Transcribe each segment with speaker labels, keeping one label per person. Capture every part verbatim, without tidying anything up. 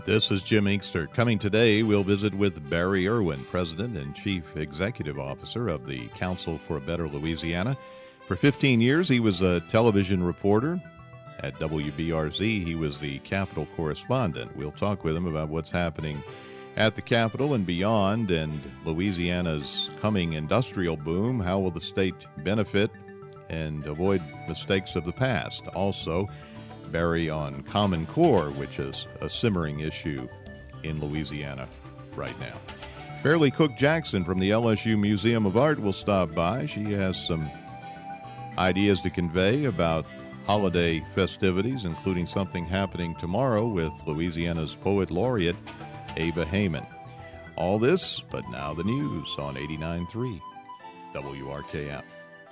Speaker 1: This is Jim Inkster. Coming today, we'll visit with Barry Irwin, President and Chief Executive Officer of the Council for a Better Louisiana. For fifteen years, he was a television reporter. At W B R Z, he was the Capitol correspondent. We'll talk with him about what's happening at the Capitol and beyond, and Louisiana's coming industrial boom. How will the state benefit and avoid mistakes of the past? Also, Barry on Common Core, which is a simmering issue in Louisiana right now. Fairleigh Cook Jackson from the L S U Museum of Art will stop by. She has some ideas to convey about holiday festivities, including something happening tomorrow with Louisiana's Poet Laureate, Ava Heyman. All this, but now the news on eighty-nine point three W R K F.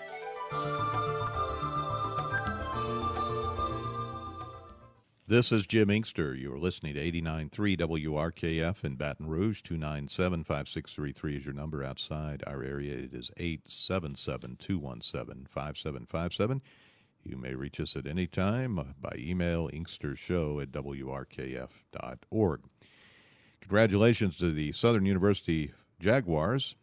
Speaker 1: This is Jim Inkster. You're listening to eighty-nine point three W R K F in Baton Rouge. two nine seven, five six three three is your number outside our area. It is eight seven seven, two one seven, five seven five seven. You may reach us at any time by email, inkstershow at w r k f dot org. Congratulations to the Southern University Jaguars,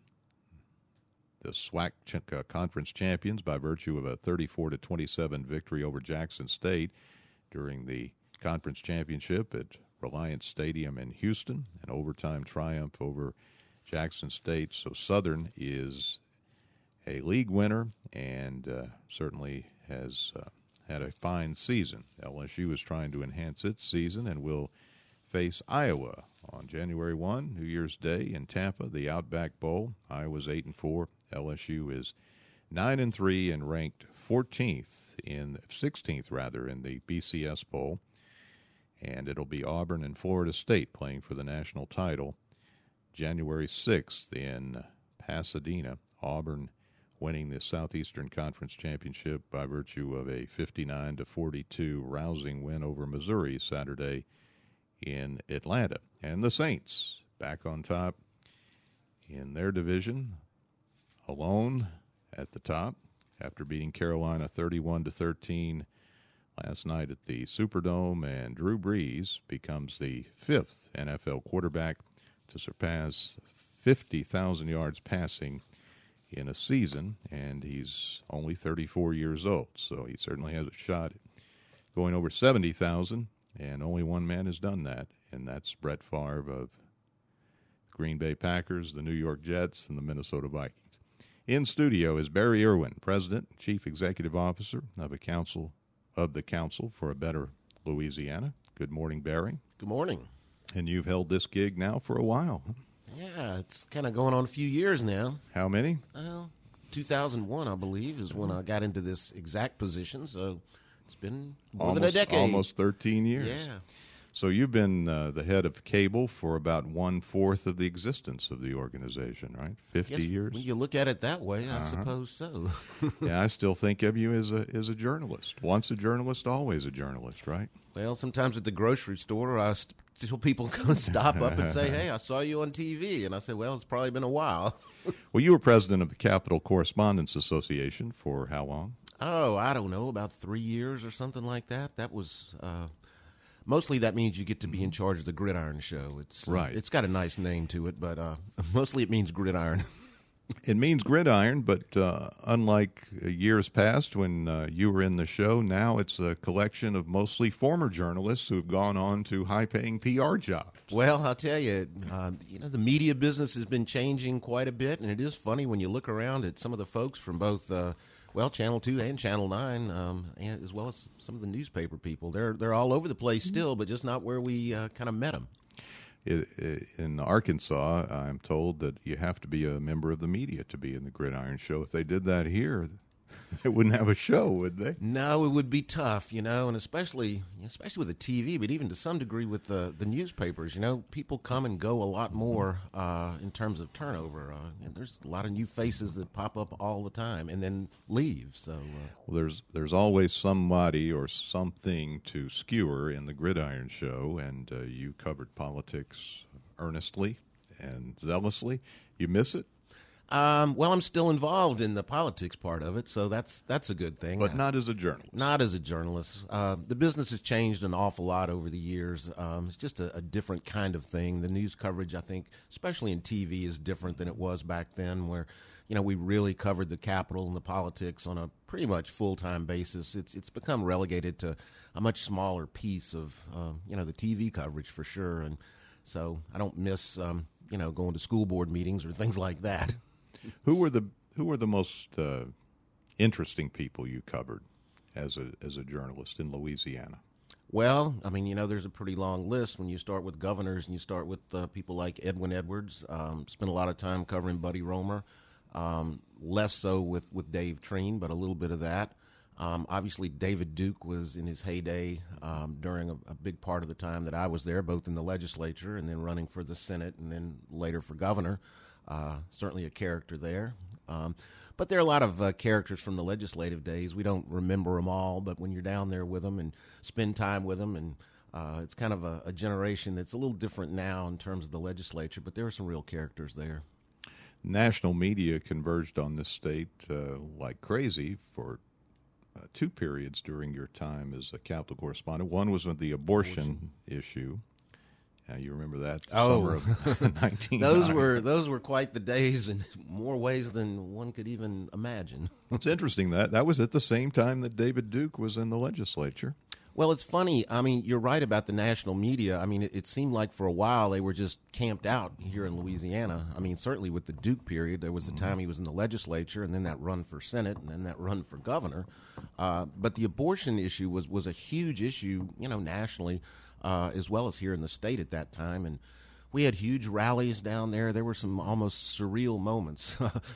Speaker 1: the SWAC ch- Conference champions, by virtue of a thirty-four to twenty-seven victory over Jackson State during the conference championship at Reliance Stadium in Houston, an overtime triumph over Jackson State. So Southern is a league winner and uh, certainly has uh, had a fine season. L S U is trying to enhance its season and will face Iowa on January first, New Year's Day in Tampa, the Outback Bowl. Iowa's eight and four. L S U is nine and three and ranked fourteenth in sixteenth rather in the B C S Bowl. And it'll be Auburn and Florida State playing for the national title January sixth in Pasadena. Auburn winning the Southeastern Conference Championship by virtue of a fifty-nine to forty-two rousing win over Missouri Saturday in Atlanta. And the Saints back on top in their division, alone at the top after beating Carolina thirty-one to thirteen last night at the Superdome, and Drew Brees becomes the fifth N F L quarterback to surpass fifty thousand yards passing in a season, and he's only thirty-four years old, so he certainly has a shot at going over seventy thousand, and only one man has done that, and that's Brett Favre of Green Bay Packers, the New York Jets, and the Minnesota Vikings. In studio is Barry Irwin, President, Chief Executive Officer of a council of the Council for a Better Louisiana. Good morning, Barry.
Speaker 2: Good morning.
Speaker 1: And you've held this gig now for a while.
Speaker 2: Yeah, it's kind of going on a few years now.
Speaker 1: How many?
Speaker 2: Well, two thousand one, I believe, is when I got into this exact position, so it's been more
Speaker 1: almost,
Speaker 2: than a decade.
Speaker 1: Almost thirteen years.
Speaker 2: Yeah.
Speaker 1: So you've been uh, the head of cable for about one-fourth of the existence of the organization, right? fifty
Speaker 2: Yes,
Speaker 1: years?
Speaker 2: When you look at it that way, I
Speaker 1: uh-huh.
Speaker 2: suppose so.
Speaker 1: Yeah, I still think of you as a as a journalist. Once a journalist, always a journalist, right?
Speaker 2: Well, sometimes at the grocery store, I st- till people go stop up and say, hey, I saw you on T V. And I said, well, it's probably been a while.
Speaker 1: Well, you were president of the Capitol Correspondents Association for how long?
Speaker 2: Oh, I don't know, about three years or something like that. That was... Uh, Mostly that means you get to be in charge of the Gridiron Show. It's
Speaker 1: right.
Speaker 2: Uh, it's got a nice name to it, but uh, mostly it means gridiron.
Speaker 1: It means gridiron, but uh, unlike years past when uh, you were in the show, now it's a collection of mostly former journalists who have gone on to high-paying P R jobs.
Speaker 2: Well, I'll tell you, uh, you know, the media business has been changing quite a bit, and it is funny when you look around at some of the folks from both uh, well, Channel two and Channel nine, um, and as well as some of the newspaper people. They're they're all over the place still, but just not where we uh, kind of met them.
Speaker 1: It, it, in Arkansas, I'm told that you have to be a member of the media to be in the Gridiron Show. If they did that here, they wouldn't have a show, would they?
Speaker 2: No, it would be tough, you know, and especially especially with the T V, but even to some degree with the, the newspapers. You know, people come and go a lot more uh, in terms of turnover. Uh, and there's a lot of new faces that pop up all the time and then leave. So, uh,
Speaker 1: well, there's there's always somebody or something to skewer in the Gridiron Show, and uh, you covered politics earnestly and zealously. You miss it?
Speaker 2: Um, well, I'm still involved in the politics part of it, so that's that's a good thing.
Speaker 1: But not as a journalist.
Speaker 2: Not as a journalist. Uh, the business has changed an awful lot over the years. Um, it's just a, a different kind of thing. The news coverage, I think, especially in T V, is different than it was back then, where you know we really covered the Capitol and the politics on a pretty much full-time basis. It's it's become relegated to a much smaller piece of uh, you know the T V coverage for sure, and so I don't miss um, you know going to school board meetings or things like that.
Speaker 1: Who were the who were the most uh, interesting people you covered as a as a journalist in Louisiana?
Speaker 2: Well, I mean, you know, there's a pretty long list when you start with governors and you start with uh, people like Edwin Edwards. Um, spent a lot of time covering Buddy Roemer, um, less so with, with Dave Treen, but a little bit of that. Um, obviously, David Duke was in his heyday um, during a, a big part of the time that I was there, both in the legislature and then running for the Senate and then later for governor. Uh, certainly a character there. Um, but there are a lot of uh, characters from the legislative days. We don't remember them all, but when you're down there with them and spend time with them, and uh, it's kind of a, a generation that's a little different now in terms of the legislature, but there are some real characters there.
Speaker 1: National media converged on this state uh, like crazy for uh, two periods during your time as a Capitol correspondent. One was with the abortion, abortion. issue. Uh, you remember that? The
Speaker 2: oh,
Speaker 1: summer of nineteen
Speaker 2: those were those were quite the days in more ways than one could even imagine.
Speaker 1: It's interesting that that was at the same time that David Duke was in the legislature.
Speaker 2: Well, it's funny. I mean, you're right about the national media. I mean, it, it seemed like for a while they were just camped out here in Louisiana. I mean, certainly with the Duke period, there was a time he was in the legislature, and then that run for Senate, and then that run for governor. Uh, but the abortion issue was was a huge issue, you know, nationally. Uh, as well as here in the state at that time. And we had huge rallies down there. There were some almost surreal moments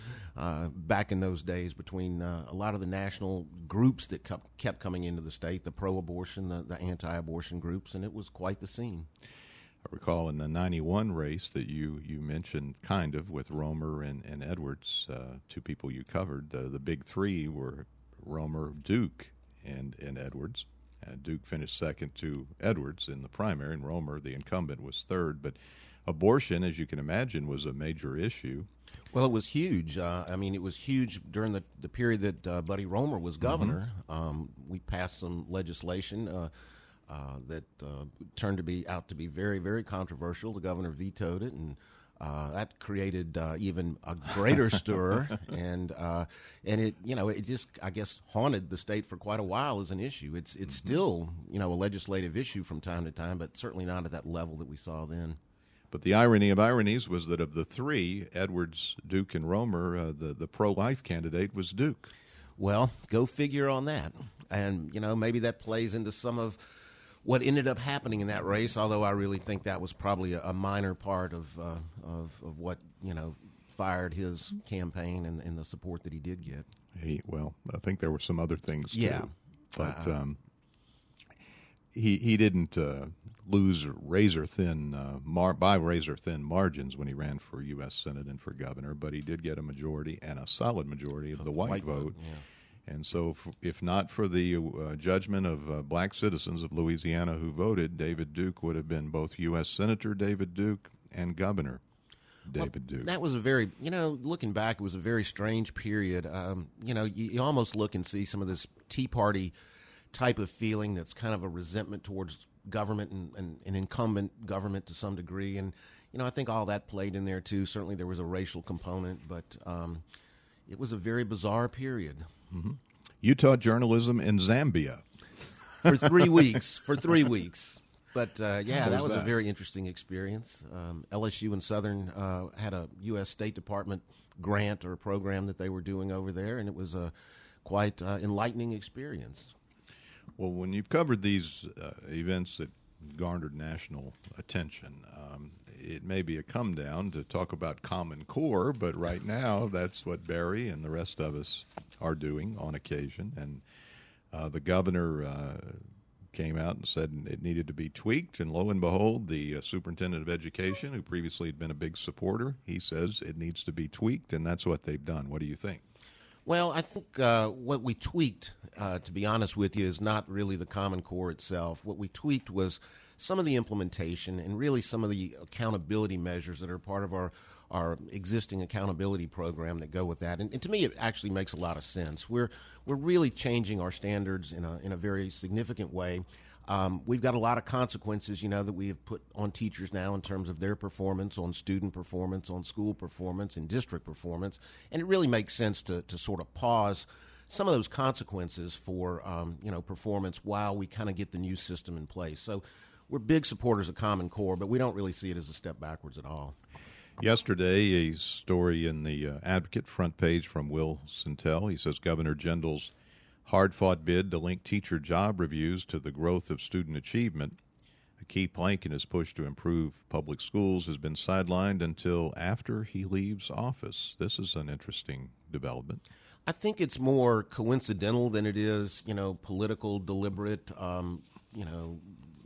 Speaker 2: uh, back in those days between uh, a lot of the national groups that kept, kept coming into the state, the pro-abortion, the, the anti-abortion groups, and it was quite the scene.
Speaker 1: I recall in the ninety-one race that you, you mentioned kind of with Roemer and, and Edwards, uh, two people you covered. Uh, the big three were Roemer, Duke, and, and Edwards. Uh, Duke finished second to Edwards in the primary, and Roemer, the incumbent, was third. But abortion, as you can imagine, was a major issue.
Speaker 2: Well, it was huge. Uh, I mean, it was huge during the, the period that uh, Buddy Roemer was governor. Mm-hmm. Um, we passed some legislation uh, uh, that uh, turned to be out to be very, very controversial. The governor vetoed it, and Uh, that created uh, even a greater stir, and uh, and it you know it just I guess haunted the state for quite a while as an issue. It's it's mm-hmm. still you know a legislative issue from time to time, but certainly not at that level that we saw then.
Speaker 1: But the irony of ironies was that of the three, Edwards, Duke, and Roemer, uh, the the pro-life candidate was Duke.
Speaker 2: Well, go figure on that, and you know maybe that plays into some of what ended up happening in that race, although I really think that was probably a, a minor part of, uh, of of what you know fired his campaign and, and the support that he did get.
Speaker 1: He, well, I think there were some other things too.
Speaker 2: Yeah,
Speaker 1: but
Speaker 2: uh,
Speaker 1: um, he he didn't uh, lose razor thin uh, mar- by razor thin margins when he ran for U S Senate and for governor, but he did get a majority and a solid majority of, of the white, white vote. vote yeah. And so, if not for the uh, judgment of uh, black citizens of Louisiana who voted, David Duke would have been both U S Senator David Duke and Governor David
Speaker 2: well,
Speaker 1: Duke.
Speaker 2: That was a very, you know, looking back, it was a very strange period. Um, you know, you, you almost look and see some of this Tea Party type of feeling that's kind of a resentment towards government and, and, and incumbent government to some degree. And, you know, I think all that played in there, too. Certainly there was a racial component, but um, it was a very bizarre period.
Speaker 1: Mm-hmm. You taught journalism in Zambia
Speaker 2: for three weeks. For three weeks, but uh, yeah, that was
Speaker 1: that?
Speaker 2: a very interesting experience. Um, L S U and Southern uh, had a U S State Department grant or program that they were doing over there, and it was a quite uh, enlightening experience.
Speaker 1: Well, when you've covered these uh, events that garnered national attention, um, it may be a come down to talk about Common Core, but right now that's what Barry and the rest of us are doing on occasion. And uh, the governor uh, came out and said it needed to be tweaked, and lo and behold, the uh, superintendent of education, who previously had been a big supporter, he says it needs to be tweaked, and that's what they've done. What do you think?
Speaker 2: Well, I think uh, what we tweaked, uh, to be honest with you, is not really the Common Core itself. What we tweaked was some of the implementation and really some of the accountability measures that are part of our, our existing accountability program that go with that. And, and to me, it actually makes a lot of sense. We're we're really changing our standards in a in a very significant way. Um, we've got a lot of consequences, you know, that we have put on teachers now in terms of their performance, on student performance, on school performance, and district performance. And it really makes sense to, to sort of pause some of those consequences for, um, you know, performance while we kind of get the new system in place. So we're big supporters of Common Core, but we don't really see it as a step backwards at all.
Speaker 1: Yesterday, a story in the uh, Advocate front page from Will Sintel. He says Governor Jindal's hard-fought bid to link teacher job reviews to the growth of student achievement, a key plank in his push to improve public schools, has been sidelined until after he leaves office. This is an interesting development.
Speaker 2: I think it's more coincidental than it is, you know, political, deliberate, um, you know,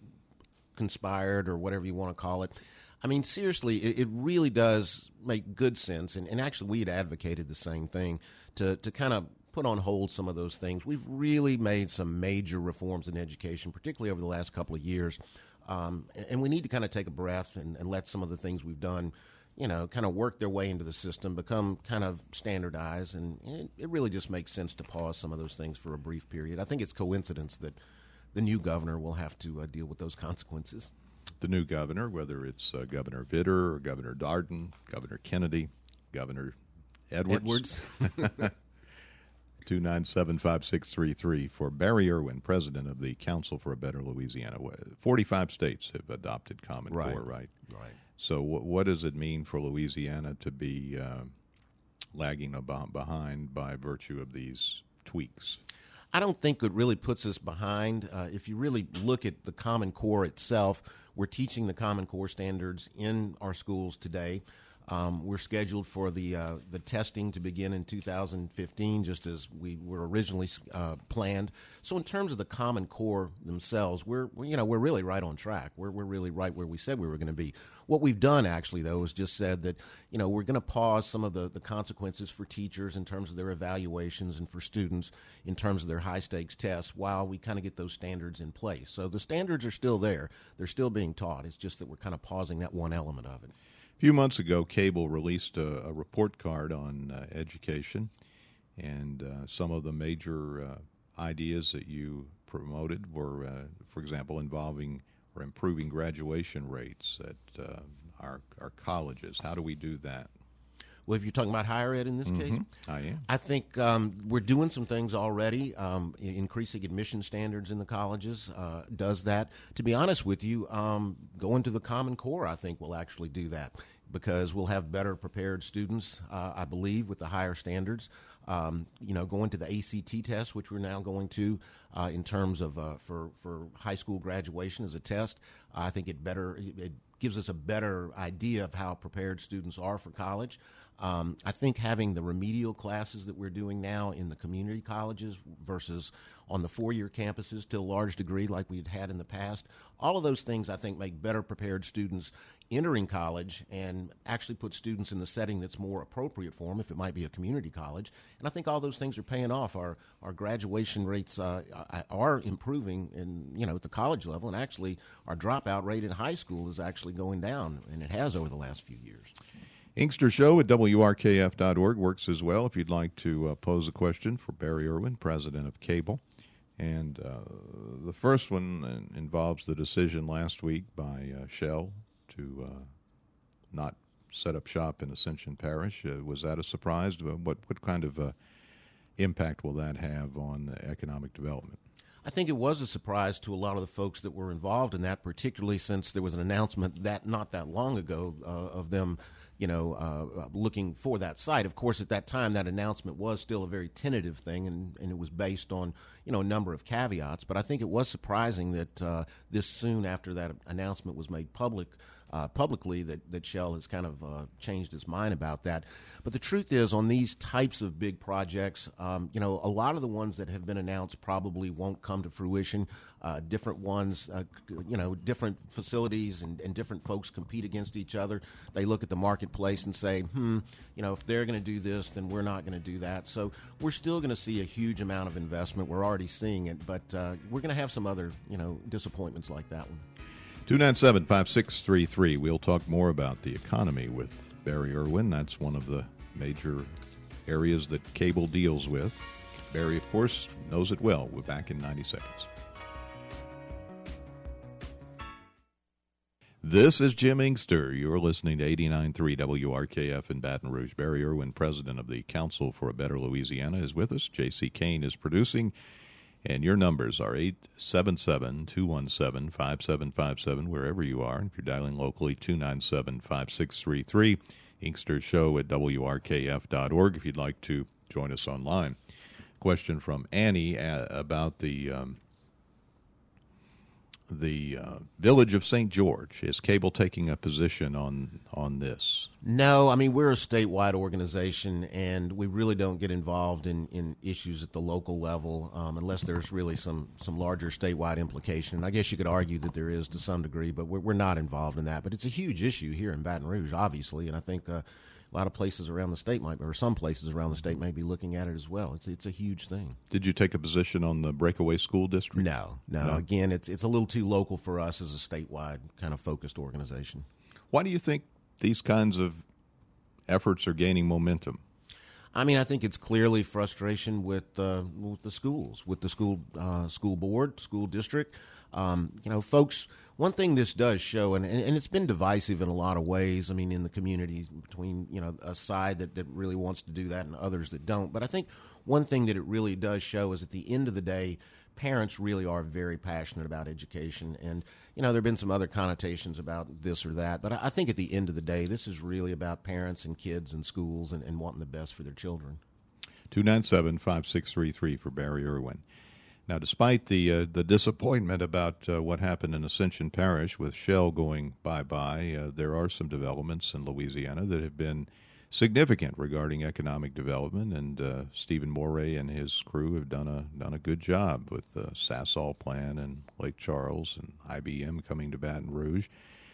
Speaker 2: conspired or whatever you want to call it. I mean, seriously, it, it really does make good sense. And, and actually, we had advocated the same thing to, to kind of put on hold some of those things. We've really made some major reforms in education, particularly over the last couple of years. Um, and we need to kind of take a breath and, and let some of the things we've done, you know, kind of work their way into the system, become kind of standardized. And it, it really just makes sense to pause some of those things for a brief period. I think it's coincidence that the new governor will have to uh, deal with those consequences.
Speaker 1: The new governor, whether it's uh, Governor Vitter or Governor Darden, Governor Kennedy, Governor Edwards.
Speaker 2: Edwards.
Speaker 1: two nine seven, five six three three for Barry Irwin, president of the Council for a Better Louisiana. forty-five states have adopted Common
Speaker 2: right.
Speaker 1: Core, right?
Speaker 2: Right.
Speaker 1: So w- what does it mean for Louisiana to be uh, lagging about behind by virtue of these tweaks?
Speaker 2: I don't think it really puts us behind. Uh, if you really look at the Common Core itself, we're teaching the Common Core standards in our schools today. Um, we're scheduled for the uh, the testing to begin in two thousand fifteen, just as we were originally uh, planned. So, in terms of the Common Core themselves, we're, we're you know we're really right on track. We're we're really right where we said we were going to be. What we've done, actually, though, is just said that you know we're going to pause some of the, the consequences for teachers in terms of their evaluations and for students in terms of their high stakes tests while we kind of get those standards in place. So the standards are still there; they're still being taught. It's just that we're kind of pausing that one element of it.
Speaker 1: A few months ago, Cable released a, a report card on uh, education, and uh, some of the major uh, ideas that you promoted were, uh, for example, involving or improving graduation rates at uh, our, our colleges. How do we do that?
Speaker 2: Well, if you're talking about higher ed in this
Speaker 1: Mm-hmm.
Speaker 2: case,
Speaker 1: I am.
Speaker 2: I think um, we're doing some things already. Um, increasing admission standards in the colleges uh, does that. To be honest with you, um, going to the Common Core, I think, will actually do that because we'll have better prepared students, uh, I believe, with the higher standards. Um, you know, going to the A C T test, which we're now going to uh, in terms of uh, for for high school graduation as a test. I think it better it gives us a better idea of how prepared students are for college. Um, I think having the remedial classes that we're doing now in the community colleges versus on the four-year campuses to a large degree like we'd had in the past, all of those things I think make better prepared students entering college and actually put students in the setting that's more appropriate for them if it might be a community college. And I think all those things are paying off. Our our graduation rates uh, are improving in, you know, at the college level, and actually our dropout rate in high school is actually going down, and it has over the last few years.
Speaker 1: Inkster Show at W R K F dot org works as well if you'd like to uh, pose a question for Barry Irwin, president of Cable. And uh, the first one involves the decision last week by uh, Shell to uh, not set up shop in Ascension Parish. Uh, was that a surprise? What, what kind of uh, impact will that have on economic development?
Speaker 2: I think it was a surprise to a lot of the folks that were involved in that, particularly since there was an announcement that not that long ago uh, of them, you know, uh, looking for that site. Of course, at that time, that announcement was still a very tentative thing, and, and it was based on, you know, a number of caveats. But I think it was surprising that uh, this soon after that announcement was made public, uh, publicly, that, that Shell has kind of uh, changed its mind about that. But the truth is, on these types of big projects, um, you know, a lot of the ones that have been announced probably won't come to fruition. Uh, different ones, uh, you know, different facilities and, and different folks compete against each other. They look at the marketplace and say, hmm, you know, if they're going to do this, then we're not going to do that. So we're still going to see a huge amount of investment. We're already seeing it, but uh, we're going to have some other, you know, disappointments like that one.
Speaker 1: two nine seven, five six three three. We'll talk more about the economy with Barry Irwin. That's one of the major areas that cable deals with. Barry, of course, knows it well. We're back in ninety seconds. This is Jim Inkster. You're listening to eighty-nine point three W R K F in Baton Rouge. Barry Irwin, president of the Council for a Better Louisiana, is with us. J C. Kane is producing. And your numbers are eight seven seven, two one seven, five seven five seven, wherever you are. If you're dialing locally, two nine seven, five six three three. Inkster Show at W R K F dot org if you'd like to join us online. Question from Annie uh, about the um, the uh, Village of Saint George. Is cable taking a position on on this?
Speaker 2: No, I mean, we're a statewide organization, and we really don't get involved in, in issues at the local level um, unless there's really some, some larger statewide implication. And I guess you could argue that there is to some degree, but we're, we're not involved in that. But it's a huge issue here in Baton Rouge, obviously, and I think uh, a lot of places around the state might, or some places around the state might be looking at it as well. It's it's a huge thing.
Speaker 1: Did you take a position on the breakaway school district?
Speaker 2: No, no. no. Again, it's it's a little too local for us as a statewide kind of focused organization.
Speaker 1: Why do you think these kinds of efforts are gaining momentum?
Speaker 2: I mean, I think it's clearly frustration with uh, with the schools, with the school uh, school board, school district. Um, you know, folks, one thing this does show, and, and it's been divisive in a lot of ways, I mean, in the community between, you know, a side that, that really wants to do that and others that don't. But I think one thing that it really does show is at the end of the day, parents really are very passionate about education. And, you know, there have been some other connotations about this or that. But I think at the end of the day, this is really about parents and kids and schools and, and wanting the best for their children.
Speaker 1: two nine seven, five six three three for Barry Irwin. Now, despite the uh, the disappointment about uh, what happened in Ascension Parish with Shell going bye-bye, uh, there are some developments in Louisiana that have been significant regarding economic development, and uh, Stephen Moray and his crew have done a done a good job with the Sasol plant and Lake Charles and I B M coming to Baton Rouge.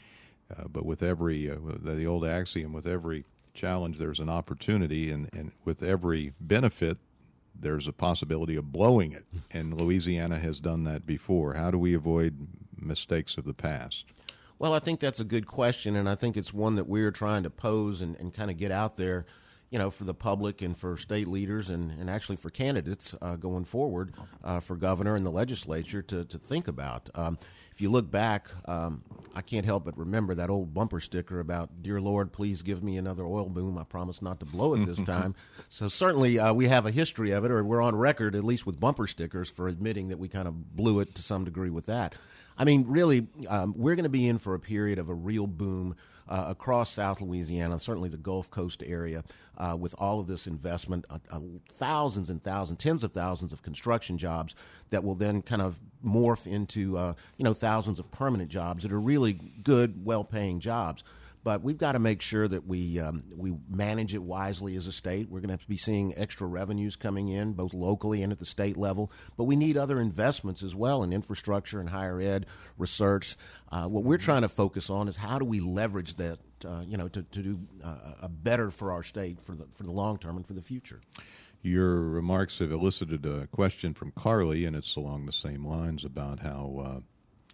Speaker 1: Uh, but with every, uh, the old axiom, with every challenge there's an opportunity, and, and with every benefit there's a possibility of blowing it, and Louisiana has done that before. How do we avoid mistakes of the past?
Speaker 2: Well, I think that's a good question, and I think it's one that we're trying to pose and, and kind of get out there, you know, for the public and for state leaders and, and actually for candidates uh, going forward uh, for governor and the legislature to, to think about. Um, if you look back, um, I can't help but remember that old bumper sticker about, "Dear Lord, please give me another oil boom. I promise not to blow it this time." So certainly uh, we have a history of it, or we're on record, at least with bumper stickers, for admitting that we kind of blew it to some degree with that. I mean, really, um, we're going to be in for a period of a real boom uh, across South Louisiana, certainly the Gulf Coast area, uh, with all of this investment, uh, uh, thousands and thousands, tens of thousands of construction jobs that will then kind of morph into, uh, you know, thousands of permanent jobs that are really good, well-paying jobs. But we've got to make sure that we um, we manage it wisely as a state. We're going to have to be seeing extra revenues coming in, both locally and at the state level. But we need other investments as well in infrastructure and higher ed, research. Uh, what we're trying to focus on is how do we leverage that, uh, you know, to, to do uh, a better for our state for the for the long term and for the future.
Speaker 1: Your remarks have elicited a question from Carly, and it's along the same lines about how uh,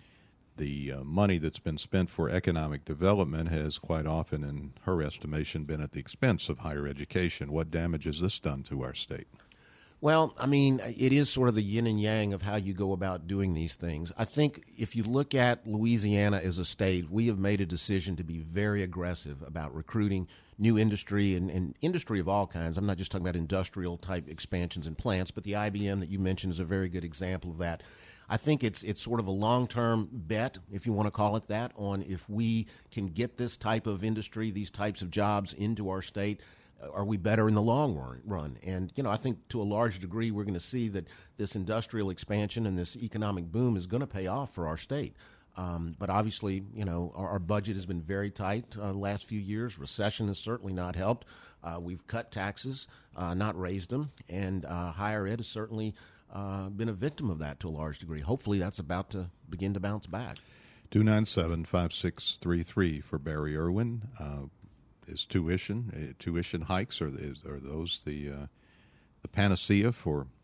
Speaker 1: the uh, money that's been spent for economic development has quite often, in her estimation, been at the expense of higher education. What damage has this done to our state?
Speaker 2: Well, I mean, it is sort of the yin and yang of how you go about doing these things. I think if you look at Louisiana as a state, we have made a decision to be very aggressive about recruiting new industry and, and industry of all kinds. I'm not just talking about industrial-type expansions and plants, but the I B M that you mentioned is a very good example of that. I think it's it's sort of a long-term bet, if you want to call it that, on if we can get this type of industry, these types of jobs into our state. Are we better in the long run? And, you know, I think to a large degree we're going to see that this industrial expansion and this economic boom is going to pay off for our state. Um, but obviously, you know, our, our budget has been very tight uh, the last few years. Recession has certainly not helped. Uh, we've cut taxes, uh, not raised them, and uh, higher ed has certainly uh, been a victim of that to a large degree. Hopefully that's about to begin to bounce back.
Speaker 1: two nine seven, five six three three for Barry Irwin. Uh, is tuition, uh, tuition hikes, or is, are those the uh, the panacea for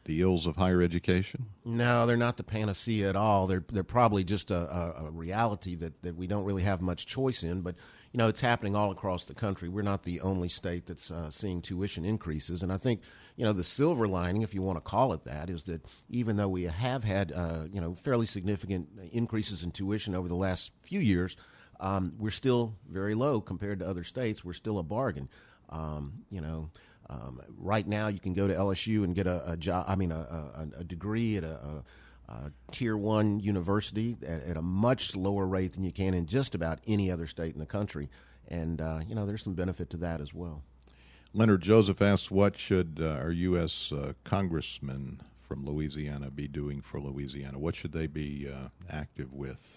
Speaker 1: the ills of higher education?
Speaker 2: No, they're not the panacea at all. They're they're probably just a, a, a reality that, that we don't really have much choice in. But, you know, it's happening all across the country. We're not the only state that's uh, seeing tuition increases. And I think, you know, the silver lining, if you want to call it that, is that even though we have had, uh, you know, fairly significant increases in tuition over the last few years, um, we're still very low compared to other states. We're still a bargain, um, you know. Um, right now, you can go to L S U and get a, a job. I mean, a, a, a degree at a, a, a tier one university at, at a much lower rate than you can in just about any other state in the country. And uh, you know, there's some benefit to that as well.
Speaker 1: Leonard Joseph asks, "What should uh, our U S uh, congressmen from Louisiana be doing for Louisiana? What should they be uh, active with?"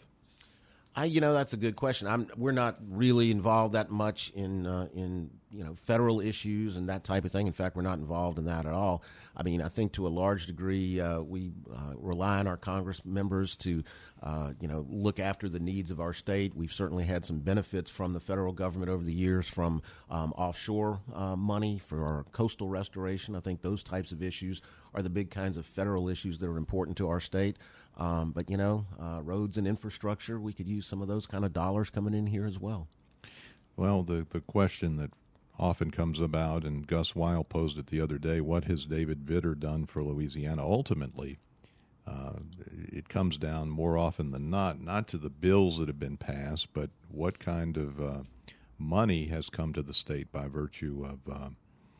Speaker 2: I, you know, that's a good question. I'm, we're not really involved that much in, uh, in you know, federal issues and that type of thing. In fact, we're not involved in that at all. I mean, I think to a large degree, uh, we uh, rely on our Congress members to, uh, you know, look after the needs of our state. We've certainly had some benefits from the federal government over the years from um, offshore uh, money for our coastal restoration. I think those types of issues are the big kinds of federal issues that are important to our state. Um, but, you know, uh, roads and infrastructure, we could use some of those kind of dollars coming in here as well.
Speaker 1: Well, the, the question that often comes about, and Gus Weil posed it the other day, what has David Vitter done for Louisiana? Ultimately, uh, it comes down more often than not, not to the bills that have been passed, but what kind of uh, money has come to the state by virtue of uh,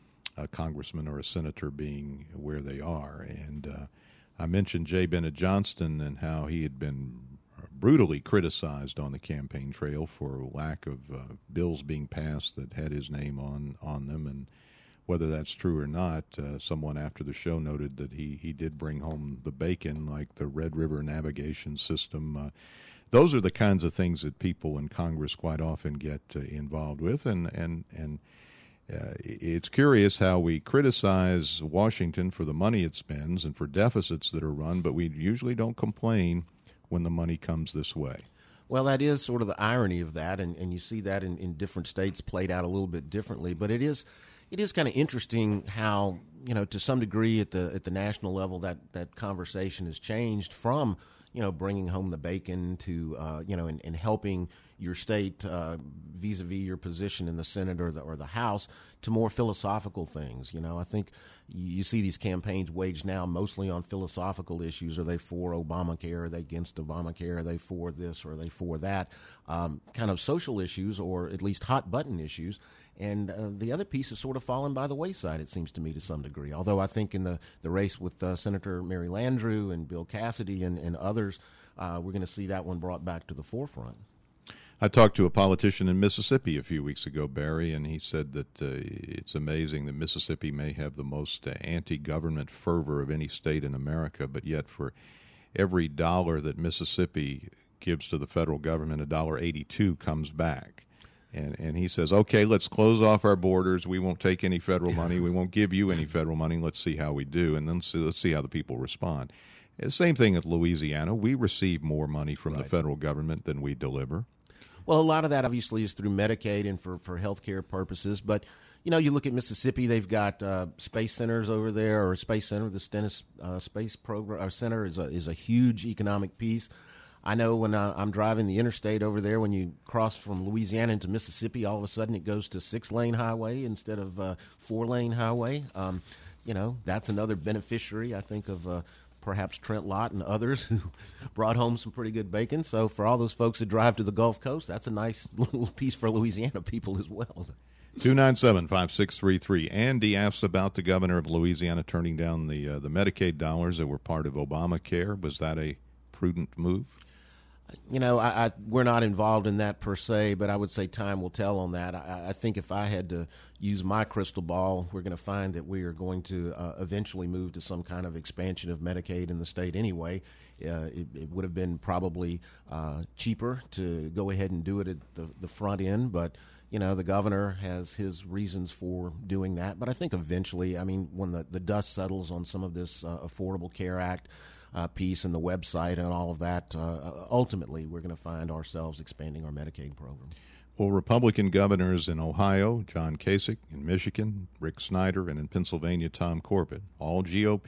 Speaker 1: a congressman or a senator being where they are. And uh, I mentioned J. Bennett Johnston and how he had been brutally criticized on the campaign trail for lack of uh, bills being passed that had his name on, on them. And whether that's true or not, uh, someone after the show noted that he, he did bring home the bacon, like the Red River navigation system. Uh, those are the kinds of things that people in Congress quite often get uh, involved with. And, and, and Uh, it's curious how we criticize Washington for the money it spends and for deficits that are run, but we usually don't complain when the money comes this way.
Speaker 2: Well, that is sort of the irony of that, and, and you see that in, in different states played out a little bit differently. But it is it is kind of interesting how, you know, to some degree at the at the national level that, that conversation has changed from, you know, bringing home the bacon to, uh, you know, and, and helping your state uh, vis-a-vis your position in the Senate or the, or the House to more philosophical things. You know, I think you see these campaigns waged now mostly on philosophical issues. Are they for Obamacare? Are they against Obamacare? Are they for this? Or are they for that? Um, kind of social issues, or at least hot-button issues. And uh, the other piece has sort of fallen by the wayside, it seems to me, to some degree. Although I think in the, the race with uh, Senator Mary Landrieu and Bill Cassidy and, and others, uh, we're going to see that one brought back to the forefront.
Speaker 1: I talked to a politician in Mississippi a few weeks ago, Barry, and he said that uh, it's amazing that Mississippi may have the most uh, anti-government fervor of any state in America, but yet for every dollar that Mississippi gives to the federal government, a dollar eighty-two comes back. And and he says, okay, let's close off our borders. We won't take any federal money. We won't give you any federal money. Let's see how we do, and then see, let's see how the people respond. The same thing at Louisiana. We receive more money from right. the federal government than we deliver.
Speaker 2: Well, a lot of that obviously is through Medicaid and for, for health care purposes. But, you know, you look at Mississippi, they've got uh, space centers over there, or a space center. The Stennis uh, Space Program or Center is a, is a huge economic piece. I know when uh, I'm driving the interstate over there, when you cross from Louisiana into Mississippi, all of a sudden it goes to six-lane highway instead of uh, four-lane highway. Um, you know, that's another beneficiary, I think, of uh, perhaps Trent Lott and others who brought home some pretty good bacon. So for all those folks that drive to the Gulf Coast, that's a nice little piece for Louisiana people as well.
Speaker 1: two nine seven, five six three three. Andy asks about the governor of Louisiana turning down the uh, the Medicaid dollars that were part of Obamacare. Was that a prudent move?
Speaker 2: You know, I, I, we're not involved in that per se, but I would say time will tell on that. I, I think if I had to use my crystal ball, we're going to find that we are going to uh, eventually move to some kind of expansion of Medicaid in the state anyway. Uh, it, it would have been probably uh, cheaper to go ahead and do it at the, the front end, but you know, the governor has his reasons for doing that. But I think eventually, I mean, when the, the dust settles on some of this uh, Affordable Care Act uh, piece and the website and all of that, uh, ultimately we're going to find ourselves expanding our Medicaid program.
Speaker 1: Well, Republican governors in Ohio, John Kasich, in Michigan, Rick Snyder, and in Pennsylvania, Tom Corbett, all G O P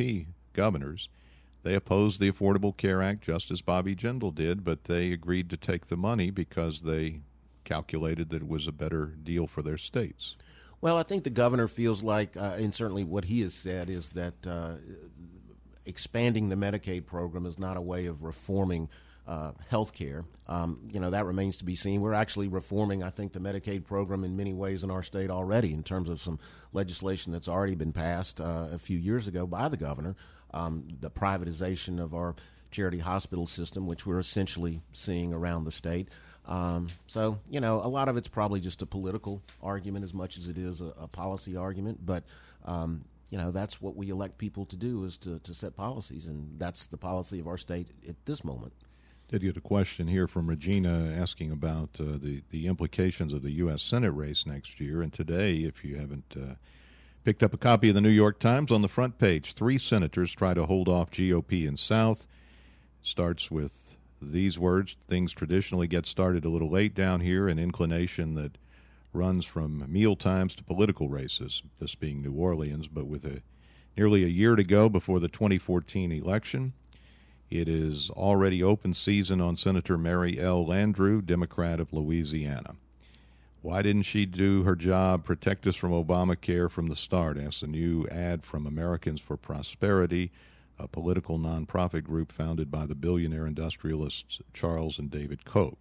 Speaker 1: governors. They opposed the Affordable Care Act just as Bobby Jindal did, but they agreed to take the money because they calculated that it was a better deal for their states.
Speaker 2: Well, I think the governor feels like, uh, and certainly what he has said, is that uh, expanding the Medicaid program is not a way of reforming uh, health care. Um, you know, that remains to be seen. We're actually reforming, I think, the Medicaid program in many ways in our state already in terms of some legislation that's already been passed uh, a few years ago by the governor, um, the privatization of our charity hospital system, which we're essentially seeing around the state. Um, so, you know, a lot of it's probably just a political argument as much as it is a, a policy argument. But, um, you know, that's what we elect people to do, is to, to set policies. And that's the policy of our state at this moment.
Speaker 1: Did get a question here from Regina asking about uh, the, the implications of the U S Senate race next year. And today, if you haven't uh, picked up a copy of the New York Times, on the front page, three senators try to hold off G O P in South. Starts with these words: things traditionally get started a little late down here, an inclination that runs from meal times to political races, this being New Orleans, but with a nearly a year to go before the twenty fourteen election. It is already open season on Senator Mary L. Landrieu, Democrat of Louisiana. Why didn't she do her job, protect us from Obamacare from the start? Asks a new ad from Americans for Prosperity, a political nonprofit group founded by the billionaire industrialists Charles and David Koch.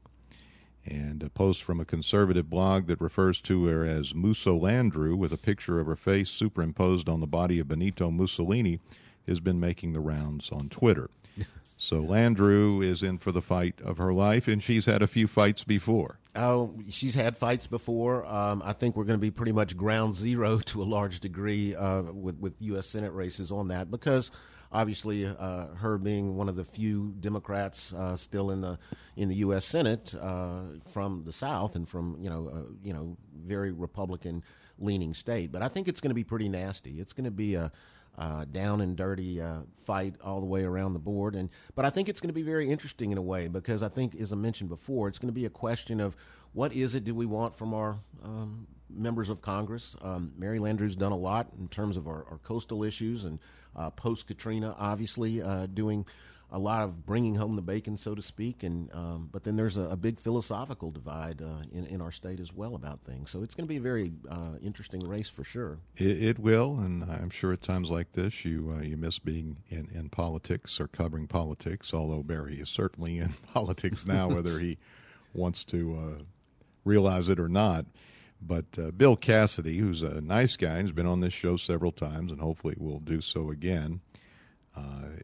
Speaker 1: And a post from a conservative blog that refers to her as Musso Landrieu, with a picture of her face superimposed on the body of Benito Mussolini, has been making the rounds on Twitter. So Landrieu is in for the fight of her life, and she's had a few fights before.
Speaker 2: Oh, she's had fights before. Um, I think we're going to be pretty much ground zero to a large degree uh, with, with U S Senate races on that, because obviously uh, her being one of the few Democrats uh, still in the in the U S Senate uh, from the South and from you know uh, you know very Republican leaning state. But I think it's going to be pretty nasty. It's going to be a Uh, down and dirty uh, fight all the way around the board. And but I think it's going to be very interesting in a way, because I think, as I mentioned before, it's going to be a question of what is it do we want from our um, members of Congress. Um, Mary Landrieu's done a lot in terms of our, our coastal issues, and uh, post-Katrina, obviously, uh, doing a lot of bringing home the bacon, so to speak. And um, but then there's a, a big philosophical divide uh, in, in our state as well about things. So it's going to be a very uh, interesting race for sure.
Speaker 1: It, it will, and I'm sure at times like this you uh, you miss being in, in politics or covering politics, although Barry is certainly in politics now, whether he wants to uh, realize it or not. But uh, Bill Cassidy, who's a nice guy and has been on this show several times and hopefully will do so again, uh,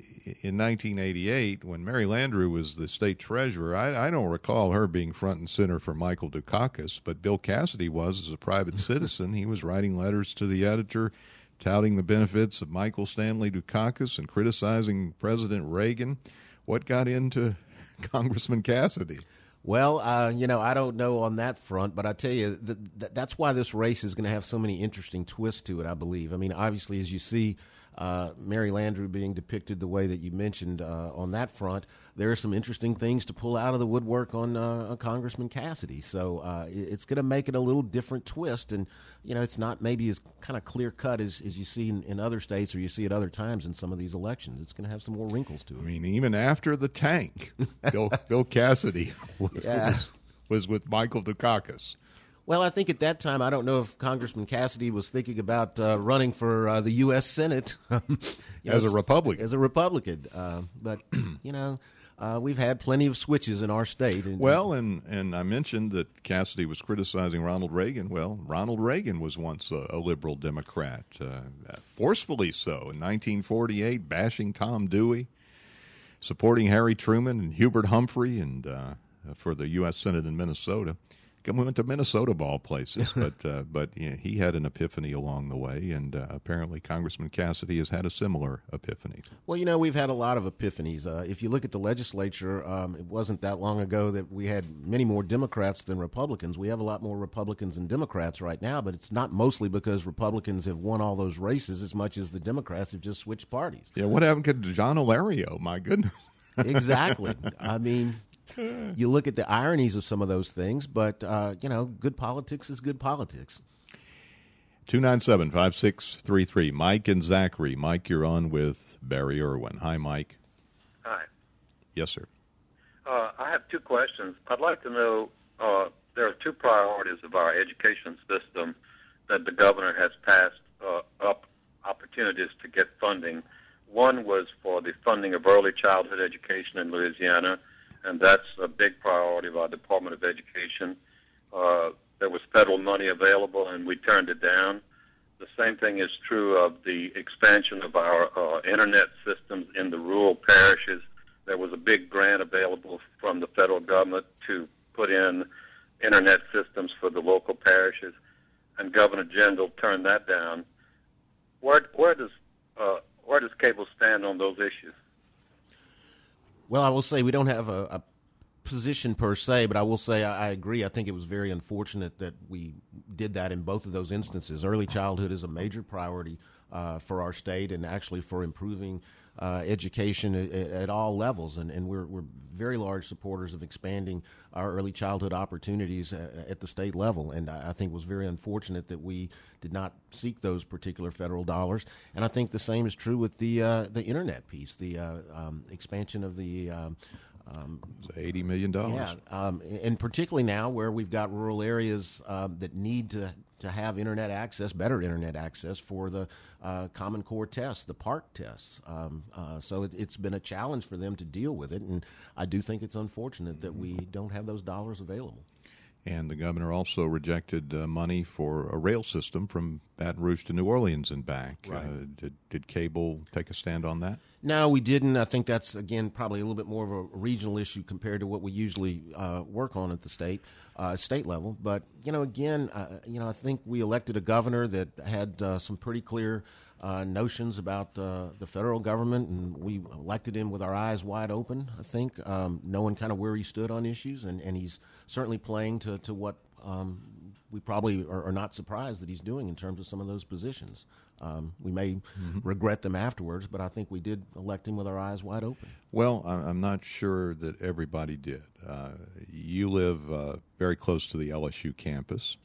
Speaker 1: in nineteen eighty-eight, when Mary Landrieu was the state treasurer, I, I don't recall her being front and center for Michael Dukakis, but Bill Cassidy was as a private citizen. He was writing letters to the editor touting the benefits of Michael Stanley Dukakis and criticizing President Reagan. What got into Congressman Cassidy?
Speaker 2: Well, uh, you know, I don't know on that front, but I tell you, th- th- that's why this race is going to have so many interesting twists to it, I believe. I mean, obviously, as you see uh, Mary Landrieu being depicted the way that you mentioned uh, on that front, there are some interesting things to pull out of the woodwork on uh, Congressman Cassidy. So uh, it's going to make it a little different twist. And, you know, it's not maybe as kind of clear-cut as, as you see in, in other states or you see at other times in some of these elections. It's going to have some more wrinkles to it.
Speaker 1: I mean, even after the tank, Bill, Bill Cassidy was,
Speaker 2: yeah.
Speaker 1: was, was with Michael Dukakis.
Speaker 2: Well, I think at that time, I don't know if Congressman Cassidy was thinking about uh, running for uh, the U S Senate
Speaker 1: as know, a Republican.
Speaker 2: As a Republican, uh, but you know, uh, we've had plenty of switches in our state. And,
Speaker 1: well, and and I mentioned that Cassidy was criticizing Ronald Reagan. Well, Ronald Reagan was once a, a liberal Democrat, uh, forcefully so. In nineteen forty-eight, bashing Tom Dewey, supporting Harry Truman and Hubert Humphrey, and uh, for the U S Senate in Minnesota. We went to Minnesota, of all places, but uh, but yeah, he had an epiphany along the way, and uh, apparently Congressman Cassidy has had a similar epiphany.
Speaker 2: Well, you know, we've had a lot of epiphanies. Uh, if you look at the legislature, um, it wasn't that long ago that we had many more Democrats than Republicans. We have a lot more Republicans than Democrats right now, but it's not mostly because Republicans have won all those races as much as the Democrats have just switched parties.
Speaker 1: Yeah, what happened to John Olario? My goodness.
Speaker 2: Exactly. I mean, you look at the ironies of some of those things, but, uh, you know, good politics is good politics.
Speaker 1: two nine seven, five six three three. Mike and Zachary. Mike, you're on with Barry Irwin. Hi, Mike.
Speaker 3: Hi.
Speaker 1: Yes, sir.
Speaker 3: Uh, I have two questions. I'd like to know, uh, there are two priorities of our education system that the governor has passed uh, up opportunities to get funding. One was for the funding of early childhood education in Louisiana, and that's a big priority of our Department of Education. Uh, there was federal money available, and we turned it down. The same thing is true of the expansion of our uh, internet systems in the rural parishes. There was a big grant available from the federal government to put in internet systems for the local parishes, and Governor Jindal turned that down. Where, where does uh, where does cable stand on those issues?
Speaker 2: Well, I will say we don't have a, a position per se, but I will say I, I agree. I think it was very unfortunate that we did that in both of those instances. Early childhood is a major priority uh, for our state and actually for improving uh, education at, at all levels. And, and we're, we're very large supporters of expanding our early childhood opportunities at, at the state level. And I, I think it was very unfortunate that we did not seek those particular federal dollars. And I think the same is true with the uh, the internet piece, the uh, um, expansion of the um,
Speaker 1: Um, eighty million dollars.
Speaker 2: Yeah, um, and particularly now where we've got rural areas um, that need to, to have internet access, better internet access for the uh, Common Core tests, the PARCC tests. Um, uh, so it, it's been a challenge for them to deal with it, and I do think it's unfortunate that we don't have those dollars available.
Speaker 1: And the governor also rejected uh, money for a rail system from Baton Rouge to New Orleans and back.
Speaker 2: Right.
Speaker 1: Uh, did, did cable take a stand on that?
Speaker 2: No, we didn't. I think that's, again, probably a little bit more of a regional issue compared to what we usually uh, work on at the state uh, state level. But, you know, again, uh, you know, I think we elected a governor that had uh, some pretty clear uh, notions about uh, the federal government, and we elected him with our eyes wide open, I think, um, knowing kind of where he stood on issues, and, and he's certainly playing to, to what um, we probably are, are not surprised that he's doing in terms of some of those positions. Um, we may mm-hmm. regret them afterwards, but I think we did elect him with our eyes wide open.
Speaker 1: Well, I'm not sure that everybody did. Uh, you live uh, very close to the L S U campus,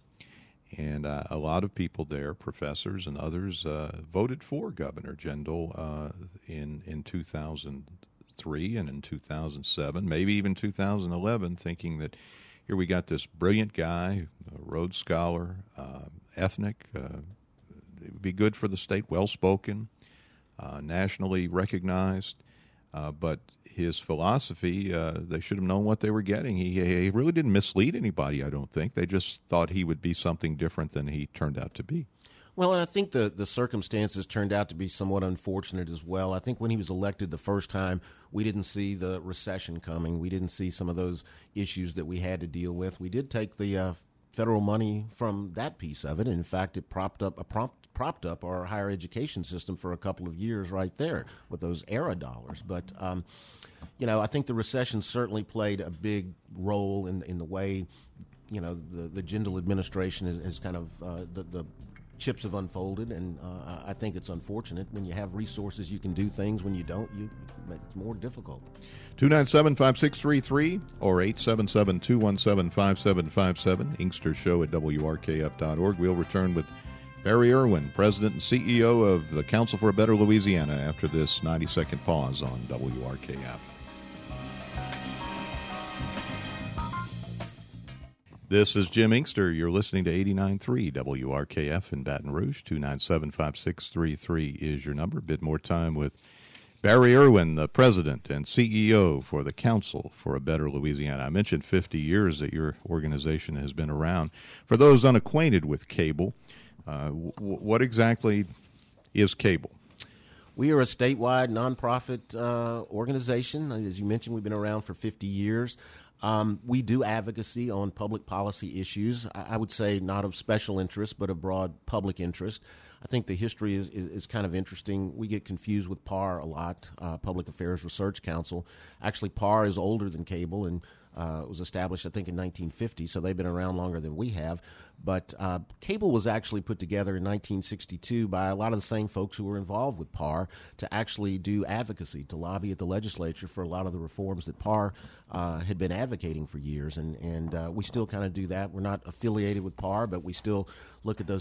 Speaker 1: and uh, a lot of people there, professors and others, uh, voted for Governor Jindal uh, in, in two thousand three and in two thousand seven, maybe even two thousand eleven, thinking that here we got this brilliant guy, a Rhodes Scholar, uh, ethnic, uh, it would be good for the state, well-spoken, uh, nationally recognized, uh, but his philosophy, uh, they should have known what they were getting. He, he really didn't mislead anybody, I don't think. They just thought he would be something different than he turned out to be.
Speaker 2: Well, and I think the, the circumstances turned out to be somewhat unfortunate as well. I think when he was elected the first time, we didn't see the recession coming. We didn't see some of those issues that we had to deal with. We did take the uh, federal money from that piece of it. In fact, it propped up a prompt propped up our higher education system for a couple of years right there with those ERA dollars. But, um, you know, I think the recession certainly played a big role in in the way, you know, the, the Jindal administration is, is kind of uh, the, the chips have unfolded, and uh, I think it's unfortunate. When you have resources, you can do things. When you don't, you it's more difficult.
Speaker 1: two nine seven, five six three three or eight seven seven, two one seven, five seven five seven, Inkster Show at W R K F dot org. We'll return with Barry Irwin, President and C E O of the Council for a Better Louisiana, after this ninety-second pause on W R K F. This is Jim Inkster. You're listening to eighty-nine point three W R K F in Baton Rouge. two nine seven, five six three three is your number. A bit more time with Barry Irwin, the President and C E O for the Council for a Better Louisiana. I mentioned fifty years that your organization has been around. For those unacquainted with cable, uh, w- what exactly is cable?
Speaker 2: We are a statewide nonprofit uh, organization. As you mentioned, we've been around for fifty years. Um, we do advocacy on public policy issues. I, I would say not of special interest, but of broad public interest. I think the history is, is, is kind of interesting. We get confused with P A R a lot, uh, Public Affairs Research Council. Actually, P A R is older than cable, and uh, it was established, I think, in nineteen fifty, so they've been around longer than we have. But uh, cable was actually put together in nineteen sixty-two by a lot of the same folks who were involved with P A R to actually do advocacy, to lobby at the legislature for a lot of the reforms that P A R uh, had been advocating for years. And, and uh, we still kind of do that. We're not affiliated with P A R, but we still look at those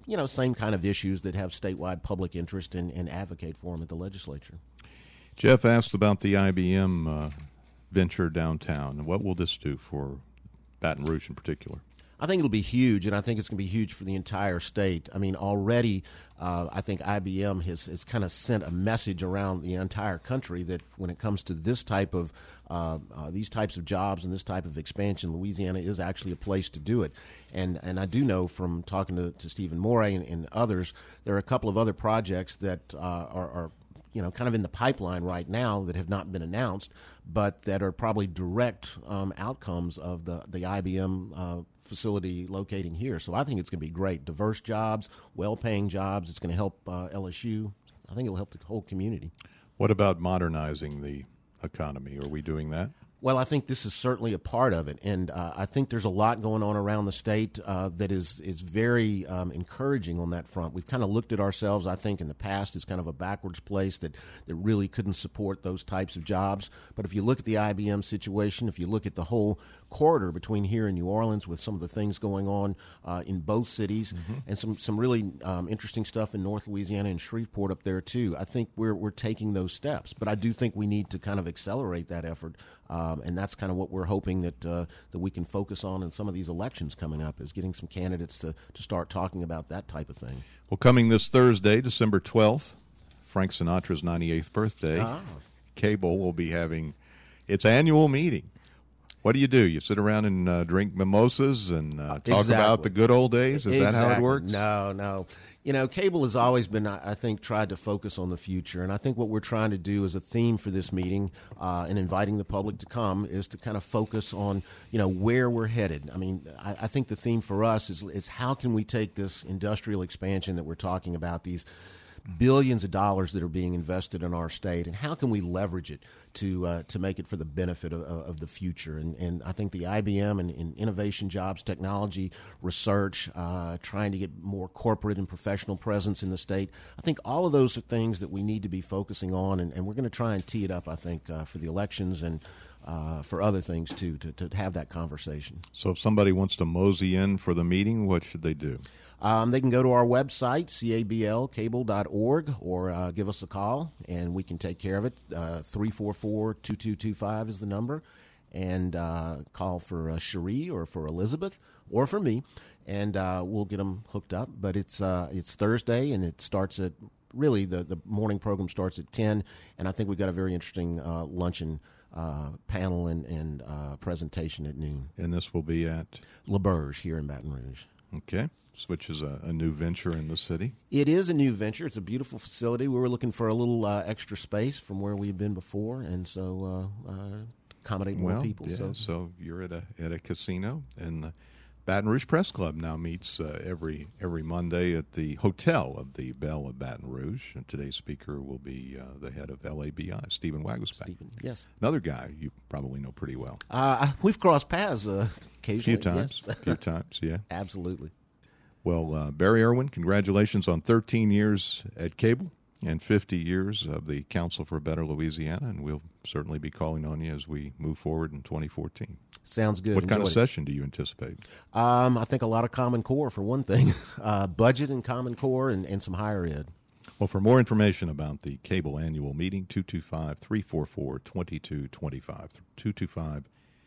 Speaker 2: you know, same kind of issues that have statewide public interest and, and advocate for them at the legislature.
Speaker 1: Jeff asked about the I B M uh, venture downtown. What will this do for Baton Rouge in particular?
Speaker 2: I think it'll be huge, and I think it's going to be huge for the entire state. I mean, already, uh, I think I B M has, has kind of sent a message around the entire country that when it comes to this type of uh, uh, these types of jobs and this type of expansion, Louisiana is actually a place to do it. And and I do know from talking to, to Stephen Morey and, and others, there are a couple of other projects that uh, are, are you know, kind of in the pipeline right now that have not been announced, but that are probably direct um, outcomes of the, the I B M uh, facility locating here. So I think it's going to be great. Diverse jobs, well-paying jobs. It's going to help uh, L S U. I think it'll help the whole community.
Speaker 1: What about modernizing the economy? Are we doing that?
Speaker 2: Well, I think this is certainly a part of it, and uh, I think there's a lot going on around the state uh, that is is very um, encouraging on that front. We've kind of looked at ourselves, I think, in the past as kind of a backwards place that, that really couldn't support those types of jobs. But if you look at the I B M situation, if you look at the whole corridor between here and New Orleans with some of the things going on uh, in both cities, mm-hmm. and some, some really um, interesting stuff in North Louisiana and Shreveport up there, too, I think we're, we're taking those steps. But I do think we need to kind of accelerate that effort. Um, and that's kind of what we're hoping that uh, that we can focus on in some of these elections coming up, is getting some candidates to, to start talking about that type of thing.
Speaker 1: Well, coming this Thursday, December twelfth, Frank Sinatra's ninety-eighth birthday,
Speaker 2: Ah.
Speaker 1: Cable will be having its annual meeting. What do you do? You sit around and uh, drink mimosas and uh, talk
Speaker 2: Exactly.
Speaker 1: about the good old days? Is
Speaker 2: exactly.
Speaker 1: that how it works?
Speaker 2: No, no. You know, Cable has always been, I think, tried to focus on the future. And I think what we're trying to do as a theme for this meeting uh, and inviting the public to come is to kind of focus on, you know, where we're headed. I mean, I, I think the theme for us is, is how can we take this industrial expansion that we're talking about, these billions of dollars that are being invested in our state, and how can we leverage it to uh, to make it for the benefit of, of the future? And, and I think the I B M and, and innovation, jobs, technology, research, uh, trying to get more corporate and professional presence in the state, I think all of those are things that we need to be focusing on, and, and we're going to try and tee it up, I think, uh, for the elections and uh, for other things, too, to, to have that conversation.
Speaker 1: So if somebody wants to mosey in for the meeting, what should they do?
Speaker 2: Um, they can go to our website, cabl cable dot org, or uh, give us a call, and we can take care of it. Uh, three four four, two two two five is the number, and uh, call for uh, Cherie or for Elizabeth or for me, and uh, we'll get them hooked up. But it's uh, it's Thursday, and it starts at, really, the, the morning program starts at ten, and I think we've got a very interesting uh, luncheon uh, panel and, and uh, presentation at noon.
Speaker 1: And this will be at?
Speaker 2: LaBerge here in Baton Rouge.
Speaker 1: Okay. Which is a, a new venture in the city.
Speaker 2: It is a new venture. It's a beautiful facility. We were looking for a little uh, extra space from where we've been before, and so uh, uh, accommodate more
Speaker 1: well,
Speaker 2: people.
Speaker 1: Yeah,
Speaker 2: so.
Speaker 1: so you're at a at a casino, and the Baton Rouge Press Club now meets uh, every every Monday at the Hotel of the Belle of Baton Rouge. And today's speaker will be uh, the head of L A B I, Stephen Wagglesback.
Speaker 2: Stephen, yes.
Speaker 1: Another guy you probably know pretty well.
Speaker 2: Uh, we've crossed paths uh, occasionally.
Speaker 1: A few times.
Speaker 2: Yes.
Speaker 1: A few times, yeah.
Speaker 2: Absolutely.
Speaker 1: Well, uh, Barry Irwin, congratulations on thirteen years at Cable and fifty years of the Council for a Better Louisiana, and we'll certainly be calling on you as we move forward in twenty fourteen.
Speaker 2: Sounds good.
Speaker 1: What kind of
Speaker 2: Enjoyed it.
Speaker 1: session do you anticipate?
Speaker 2: Um, I think a lot of Common Core, for one thing. uh, budget and Common Core and, and some higher ed.
Speaker 1: Well, for more information about the Cable Annual Meeting, two two five, three four four, two two two five, two two five,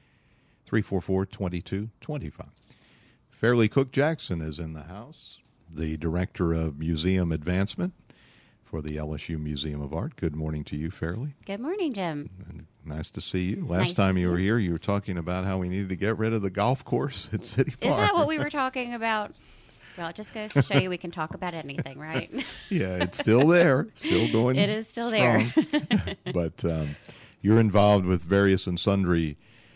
Speaker 1: three four four, two two two five. Fairleigh Cook Jackson is in the house, the Director of Museum Advancement for the L S U Museum of Art. Good morning to you, Fairleigh.
Speaker 4: Good morning, Jim.
Speaker 1: And nice to see you. Last
Speaker 4: Nice
Speaker 1: time
Speaker 4: to
Speaker 1: you
Speaker 4: see
Speaker 1: were
Speaker 4: you.
Speaker 1: here, you were talking about how we needed to get rid of the golf course at City
Speaker 4: Is
Speaker 1: Park.
Speaker 4: that what we were talking about? Well, it just goes to show you we can talk about anything, right?
Speaker 1: Yeah, it's still there, still going
Speaker 4: It is still
Speaker 1: strong.
Speaker 4: there.
Speaker 1: But um, you're involved with various and sundry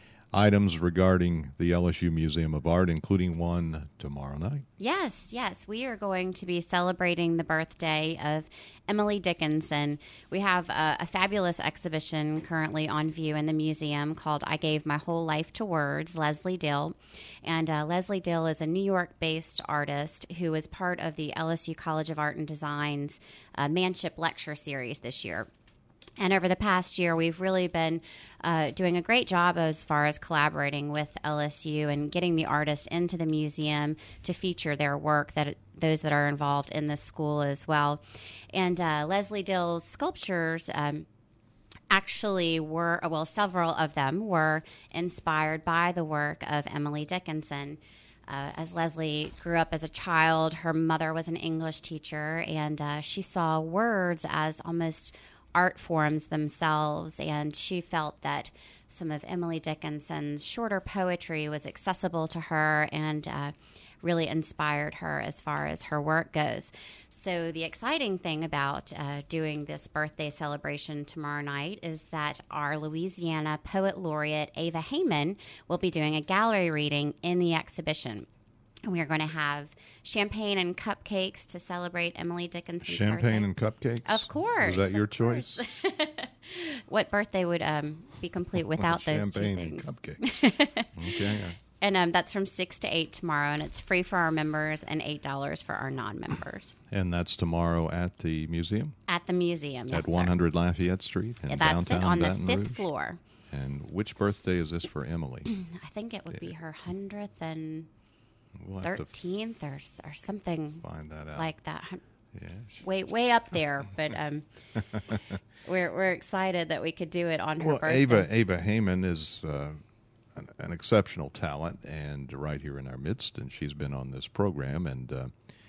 Speaker 1: items regarding the L S U Museum of Art, including one tomorrow night.
Speaker 4: Yes, yes. We are going to be celebrating the birthday of Emily Dickinson. We have a, a fabulous exhibition currently on view in the museum called I Gave My Whole Life to Words, Leslie Dill. And uh, Leslie Dill is a New York-based artist who is part of the L S U College of Art and Design's uh, Manship Lecture Series this year. And over the past year, we've really been uh, doing a great job as far as collaborating with L S U and getting the artists into the museum to feature their work, that those that are involved in the school as well. And uh, Leslie Dill's sculptures um, actually were, well, several of them were inspired by the work of Emily Dickinson. Uh, as Leslie grew up as a child, her mother was an English teacher, and uh, she saw words as almost art forms themselves, and she felt that some of Emily Dickinson's shorter poetry was accessible to her and uh, really inspired her as far as her work goes. So the exciting thing about uh, doing this birthday celebration tomorrow night is that our Louisiana Poet Laureate Ava Heyman will be doing a gallery reading in the exhibition. And we are going to have champagne and cupcakes to celebrate Emily Dickinson's
Speaker 1: Champagne
Speaker 4: birthday.
Speaker 1: and cupcakes?
Speaker 4: Of course.
Speaker 1: Is that your
Speaker 4: of
Speaker 1: choice?
Speaker 4: What birthday would um, be complete without those two
Speaker 1: Champagne
Speaker 4: things?
Speaker 1: and cupcakes. Okay.
Speaker 4: And um, that's from six to eight tomorrow, and it's free for our members and eight dollars for our non-members.
Speaker 1: And that's tomorrow at the museum?
Speaker 4: At the museum, yes,
Speaker 1: At one hundred
Speaker 4: sir.
Speaker 1: Lafayette Street in
Speaker 4: Yeah, that's
Speaker 1: downtown
Speaker 4: it, on
Speaker 1: Baton
Speaker 4: the fifth
Speaker 1: Rouge?
Speaker 4: floor.
Speaker 1: And which birthday is this for Emily?
Speaker 4: I think it would be her hundredth and
Speaker 1: We'll have to
Speaker 4: thirteenth or s- or something
Speaker 1: find that out.
Speaker 4: like that. Hun-
Speaker 1: Yeah.
Speaker 4: Way way up there, but um, we're we're excited that we could do it on her
Speaker 1: Well,
Speaker 4: birthday.
Speaker 1: Ava Ava Heyman is uh, an, an exceptional talent, and right here in our midst, and she's been on this program, and uh,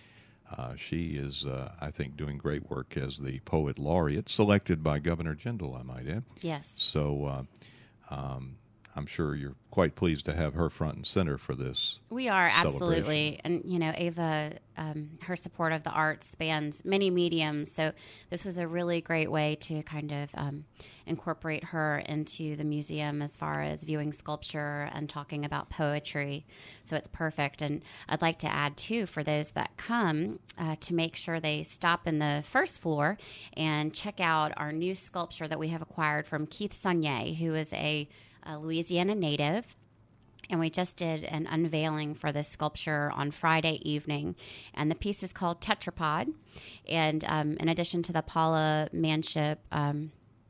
Speaker 1: uh, she is, uh, I think, doing great work as the poet laureate, selected by Governor Jindal, I might add.
Speaker 4: Yes.
Speaker 1: So uh, um, I'm sure you're quite pleased to have her front and center for this.
Speaker 4: We are, absolutely.
Speaker 1: celebration.
Speaker 4: And, you know, Ava, um, her support of the arts spans many mediums. So this was a really great way to kind of um, incorporate her into the museum as far as viewing sculpture and talking about poetry. So it's perfect. And I'd like to add, too, for those that come, uh, to make sure they stop in the first floor and check out our new sculpture that we have acquired from Keith Saunier, who is a, a Louisiana native. And we just did an unveiling for this sculpture on Friday evening. And the piece is called Tetrapod. And um, in addition to the Paula Manship um,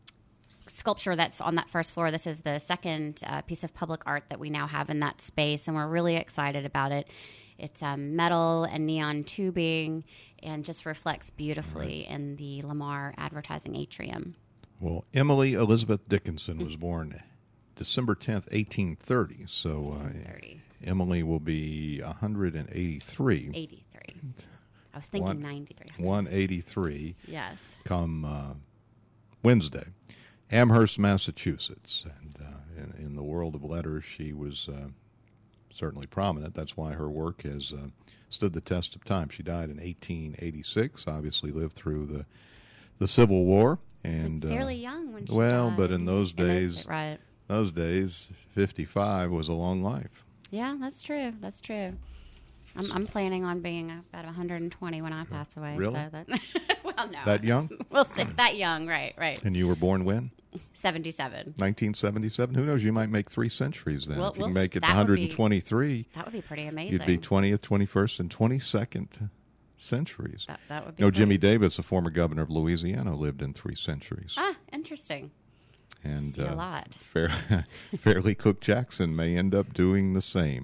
Speaker 4: sculpture that's on that first floor, this is the second uh, piece of public art that we now have in that space. And we're really excited about it. It's um, metal and neon tubing and just reflects beautifully right. in the Lamar advertising atrium.
Speaker 1: Well, Emily Elizabeth Dickinson was born December tenth, eighteen thirty. So uh,
Speaker 4: thirty.
Speaker 1: Emily will be one hundred eighty-three.
Speaker 4: eighty-three. I was thinking
Speaker 1: One,
Speaker 4: ninety-three.
Speaker 1: one eighty-three.
Speaker 4: Yes.
Speaker 1: Come uh, Wednesday. Amherst, Massachusetts. And uh, in, in the world of letters, she was uh, certainly prominent. That's why her work has uh, stood the test of time. She died in eighteen eighty-six, obviously lived through the, the Civil War. And
Speaker 4: fairly
Speaker 1: uh,
Speaker 4: young when she
Speaker 1: well,
Speaker 4: died.
Speaker 1: but in those
Speaker 4: In
Speaker 1: days...
Speaker 4: those, right.
Speaker 1: Those days, fifty-five was a long life.
Speaker 4: Yeah, that's true. That's true. I'm, I'm planning on being about one hundred twenty when I pass away.
Speaker 1: Really?
Speaker 4: So that, well, no.
Speaker 1: That young?
Speaker 4: We'll stick that young, right, right.
Speaker 1: And you were born when?
Speaker 4: seventy-seven.
Speaker 1: nineteen seventy-seven? Who knows? You might make three centuries then.
Speaker 4: Well,
Speaker 1: if you
Speaker 4: we'll-
Speaker 1: can make it
Speaker 4: that would be-
Speaker 1: one hundred twenty-three,
Speaker 4: That would be pretty amazing.
Speaker 1: you'd be twentieth, twenty-first, and twenty-second centuries.
Speaker 4: That, that would be
Speaker 1: No,
Speaker 4: pretty-
Speaker 1: Jimmy Davis, a former governor of Louisiana, lived in three centuries.
Speaker 4: Ah, interesting.
Speaker 1: and
Speaker 4: see a
Speaker 1: uh,
Speaker 4: lot.
Speaker 1: Fair, Fairleigh Cook Jackson may end up doing the same.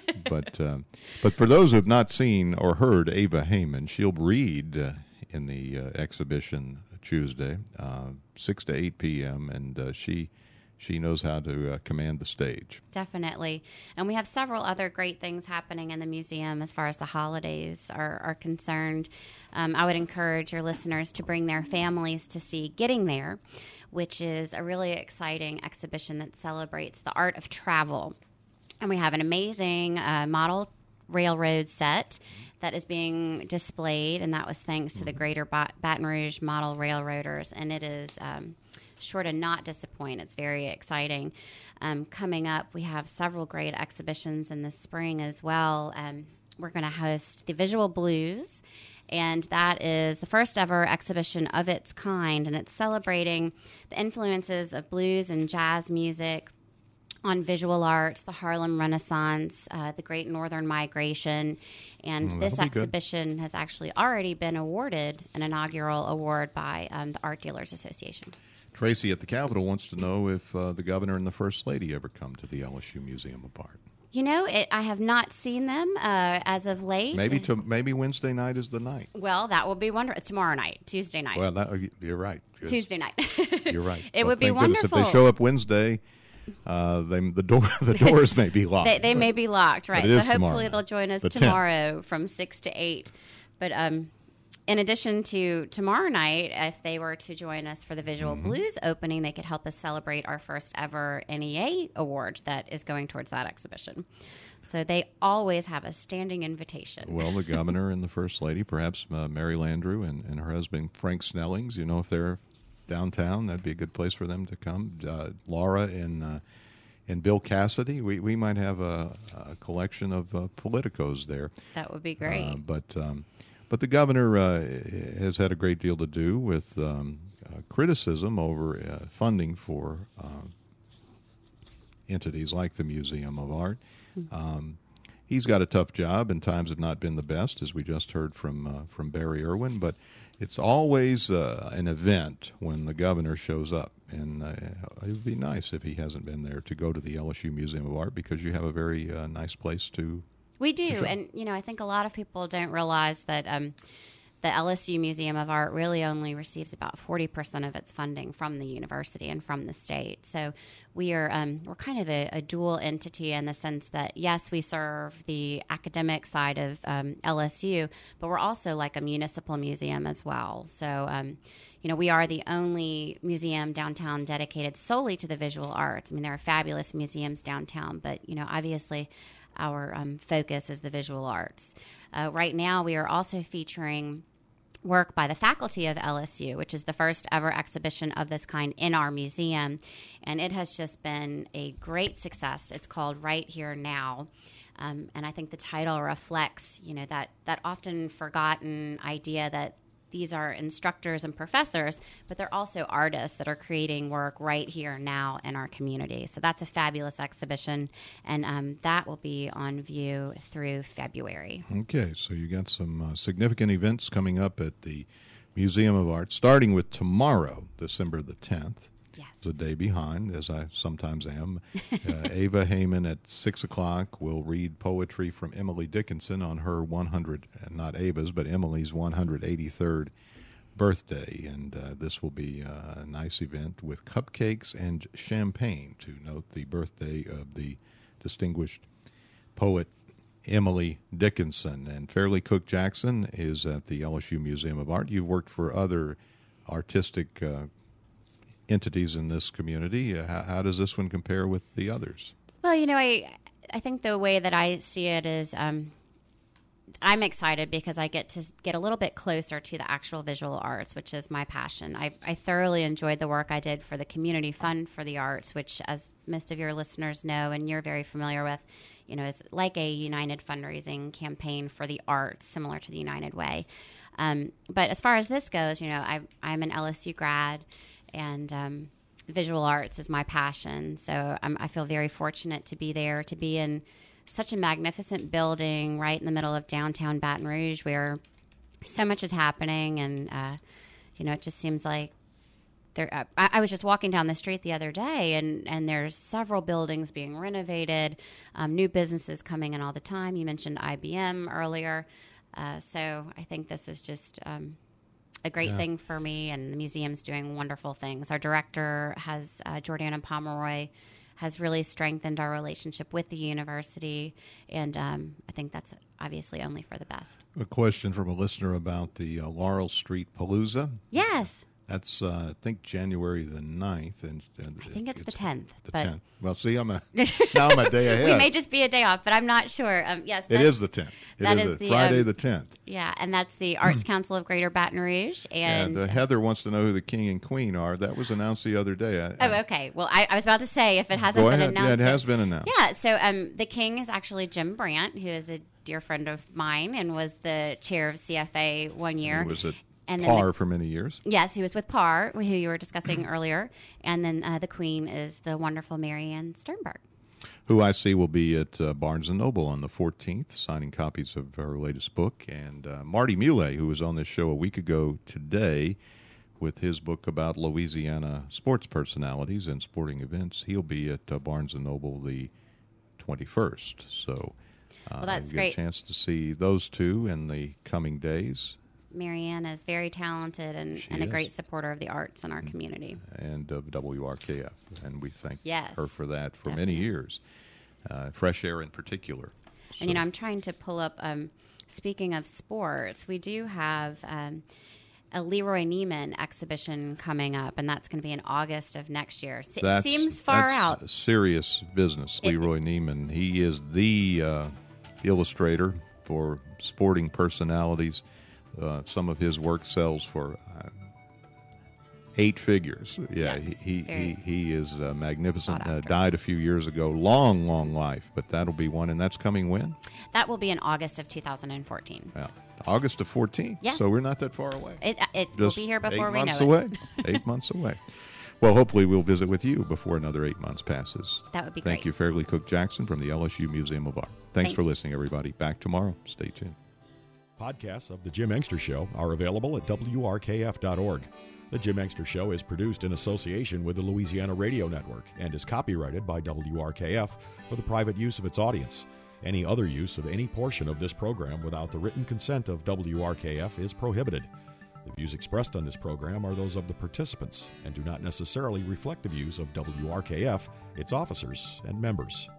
Speaker 1: but uh, but for those who have not seen or heard Ava Heyman, she'll read uh, in the uh, exhibition Tuesday, uh, six to eight p.m., and uh, she she knows how to uh, command the stage.
Speaker 4: Definitely. And we have several other great things happening in the museum as far as the holidays are, are concerned. Um, I would encourage your listeners to bring their families to see Getting There, which is a really exciting exhibition that celebrates the art of travel. And we have an amazing uh, model railroad set that is being displayed, and that was thanks to the Greater Bat- Baton Rouge Model Railroaders, and it is um, sure to not disappoint. It's very exciting. Um, coming up, we have several great exhibitions in the spring as well. Um, we're going to host the Visual Blues, and that is the first ever exhibition of its kind, and it's celebrating the influences of blues and jazz music on visual arts, the Harlem Renaissance, uh, the Great Northern Migration, and
Speaker 1: Mm,
Speaker 4: this
Speaker 1: that'll be good.
Speaker 4: exhibition has actually already been awarded an inaugural award by um, the Art Dealers Association.
Speaker 1: Tracy at the Capitol wants to know if uh, the governor and the First Lady ever come to the L S U Museum of Art.
Speaker 4: You know, it, I have not seen them uh, as of late.
Speaker 1: Maybe to, maybe Wednesday night is the night.
Speaker 4: Well, that will be wonderful. Tomorrow night, Tuesday night.
Speaker 1: Well, that, you're right. Just,
Speaker 4: Tuesday night.
Speaker 1: You're right.
Speaker 4: It
Speaker 1: well,
Speaker 4: would be
Speaker 1: thank
Speaker 4: wonderful.
Speaker 1: Goodness, if they show up Wednesday, uh, they, the door the doors may be locked.
Speaker 4: they they
Speaker 1: but,
Speaker 4: may be locked, right?
Speaker 1: But it is
Speaker 4: so hopefully
Speaker 1: tomorrow
Speaker 4: they'll join us
Speaker 1: the
Speaker 4: tomorrow
Speaker 1: tenth.
Speaker 4: From six to eight. But um, in addition to tomorrow night, if they were to join us for the Visual
Speaker 1: Mm-hmm.
Speaker 4: Blues opening, they could help us celebrate our first ever N E A award that is going towards that exhibition. So they always have a standing invitation.
Speaker 1: Well, the governor and the First Lady, perhaps uh, Mary Landrieu and, and her husband Frank Snellings, you know, if they're downtown, that'd be a good place for them to come. Uh, Laura and uh, and Bill Cassidy, we, we might have a, a collection of uh, politicos there.
Speaker 4: That would be great.
Speaker 1: Uh, but um, but the governor uh, has had a great deal to do with um, uh, criticism over uh, funding for uh, entities like the Museum of Art. Um, he's got a tough job, and times have not been the best, as we just heard from uh, from Barry Irwin. But it's always uh, an event when the governor shows up, and uh, it would be nice if he hasn't been there to go to the L S U Museum of Art, because you have a very uh, nice place to.
Speaker 4: We do,
Speaker 1: sure.
Speaker 4: and you know, I think a lot of people don't realize that um, the L S U Museum of Art really only receives about forty percent of its funding from the university and from the state. So we are um, we're kind of a, a dual entity in the sense that, yes, we serve the academic side of um, L S U, but we're also like a municipal museum as well. So um, you know, we are the only museum downtown dedicated solely to the visual arts. I mean, there are fabulous museums downtown, but you know, obviously our um, focus is the visual arts. Uh, right now, we are also featuring work by the faculty of L S U, which is the first ever exhibition of this kind in our museum, and it has just been a great success. It's called Right Here Now, um, and I think the title reflects, you know, that that often forgotten idea that these are instructors and professors, but they're also artists that are creating work right here now in our community. So that's a fabulous exhibition, and um, that will be on view through February.
Speaker 1: Okay, so you got some uh, significant events coming up at the Museum of Art, starting with tomorrow, December the tenth.
Speaker 4: Yes.
Speaker 1: It's a day behind, as I sometimes am. Uh, Ava Heyman at six o'clock will read poetry from Emily Dickinson on her one hundred, not Ava's, but Emily's one hundred eighty-third birthday. And uh, this will be uh, a nice event with cupcakes and champagne to note the birthday of the distinguished poet Emily Dickinson. And Fairleigh Cook Jackson is at the L S U Museum of Art. You've worked for other artistic uh, entities in this community. Uh, how, how does this one compare with the others?
Speaker 4: Well, you know, I I think the way that I see it is um, I'm excited because I get to get a little bit closer to the actual visual arts, which is my passion. I, I thoroughly enjoyed the work I did for the Community Fund for the Arts, which, as most of your listeners know and you're very familiar with, you know, is like a United fundraising campaign for the arts, similar to the United Way. Um, but as far as this goes, you know, I, I'm an L S U grad, and um, visual arts is my passion. So I'm, I feel very fortunate to be there, to be in such a magnificent building right in the middle of downtown Baton Rouge, where so much is happening. And, uh, you know, it just seems like there. Uh, I, I was just walking down the street the other day, and, and there's several buildings being renovated, um, new businesses coming in all the time. You mentioned I B M earlier. Uh, so I think this is just um, a great
Speaker 1: Yeah.
Speaker 4: thing for me, and the museum's doing wonderful things. Our director has, uh, Jordana Pomeroy, has really strengthened our relationship with the university, and um, I think that's obviously only for the best.
Speaker 1: A question from a listener about the uh, Laurel Street Palooza.
Speaker 4: Yes.
Speaker 1: That's, uh, I think, January the ninth. And, and
Speaker 4: I think it's the tenth,
Speaker 1: The
Speaker 4: but-
Speaker 1: tenth. Well, see, I'm a, now I'm a day ahead.
Speaker 4: We may just be a day off, but I'm not sure. Um, yes,
Speaker 1: It
Speaker 4: that's-
Speaker 1: is the tenth. It
Speaker 4: that
Speaker 1: is,
Speaker 4: is
Speaker 1: a
Speaker 4: the,
Speaker 1: Friday
Speaker 4: um,
Speaker 1: the tenth.
Speaker 4: Yeah, and that's the Arts Council of Greater Baton Rouge. And,
Speaker 1: And uh, Heather wants to know who the king and queen are. That was announced the other day. I,
Speaker 4: oh, okay. Well, I, I was about to say, if it hasn't
Speaker 1: Go
Speaker 4: been
Speaker 1: ahead.
Speaker 4: announced.
Speaker 1: Yeah, it
Speaker 4: yet-
Speaker 1: has been announced.
Speaker 4: Yeah, so um, the king is actually Jim Brandt, who is a dear friend of mine and was the chair of C F A one year.
Speaker 1: He was at
Speaker 4: And then
Speaker 1: par
Speaker 4: the-
Speaker 1: for many years.
Speaker 4: Yes, he was with Parr, who you were discussing earlier. And then uh, the queen is the wonderful Marianne Sternberg.
Speaker 1: Who I see will be at uh, Barnes and Noble on the fourteenth, signing copies of her latest book. And uh, Marty Muley, who was on this show a week ago today, with his book about Louisiana sports personalities and sporting events. He'll be at uh, Barnes and Noble the twenty-first. So uh,
Speaker 4: well, that's
Speaker 1: you get
Speaker 4: great.
Speaker 1: a chance to see those two in the coming days.
Speaker 4: Marianne is very talented and, and a
Speaker 1: is.
Speaker 4: great supporter of the arts in our community.
Speaker 1: And of W R K F. And we thank
Speaker 4: Yes,
Speaker 1: her for that for
Speaker 4: definitely.
Speaker 1: many years. Uh, fresh air in particular.
Speaker 4: And, you know, I'm trying to pull up, um, speaking of sports, we do have um, a Leroy Neiman exhibition coming up, and that's going to be in August of next year. Se-
Speaker 1: That's,
Speaker 4: seems far
Speaker 1: that's
Speaker 4: out.
Speaker 1: Serious business.
Speaker 4: It-
Speaker 1: Leroy Neiman. He is the uh, illustrator for sporting personalities. Uh, some of his work sells for uh, eight figures. Yeah,
Speaker 4: Yes,
Speaker 1: he he,
Speaker 4: very
Speaker 1: he he is uh, magnificent.
Speaker 4: sought
Speaker 1: Uh,
Speaker 4: after.
Speaker 1: died a few years ago. Long, long life. But that'll be one, and that's coming when?
Speaker 4: That will be in August of two thousand fourteen.
Speaker 1: Yeah, August of fourteen.
Speaker 4: Yes.
Speaker 1: So we're not that far away.
Speaker 4: It, it will
Speaker 1: Just
Speaker 4: be here before
Speaker 1: eight
Speaker 4: we know
Speaker 1: months
Speaker 4: it.
Speaker 1: away. Eight months away. Well, hopefully we'll visit with you before another eight months passes.
Speaker 4: That would be
Speaker 1: Thank
Speaker 4: great.
Speaker 1: you, Fairleigh Cook Jackson from the L S U Museum of Art. Thanks
Speaker 4: Thank
Speaker 1: for
Speaker 4: you.
Speaker 1: listening, everybody. Back tomorrow. Stay tuned.
Speaker 5: Podcasts of The Jim Engster Show are available at W R K F dot org. The Jim Engster Show is produced in association with the Louisiana Radio Network and is copyrighted by W R K F for the private use of its audience. Any other use of any portion of this program without the written consent of W R K F is prohibited. The views expressed on this program are those of the participants and do not necessarily reflect the views of W R K F, its officers, and members.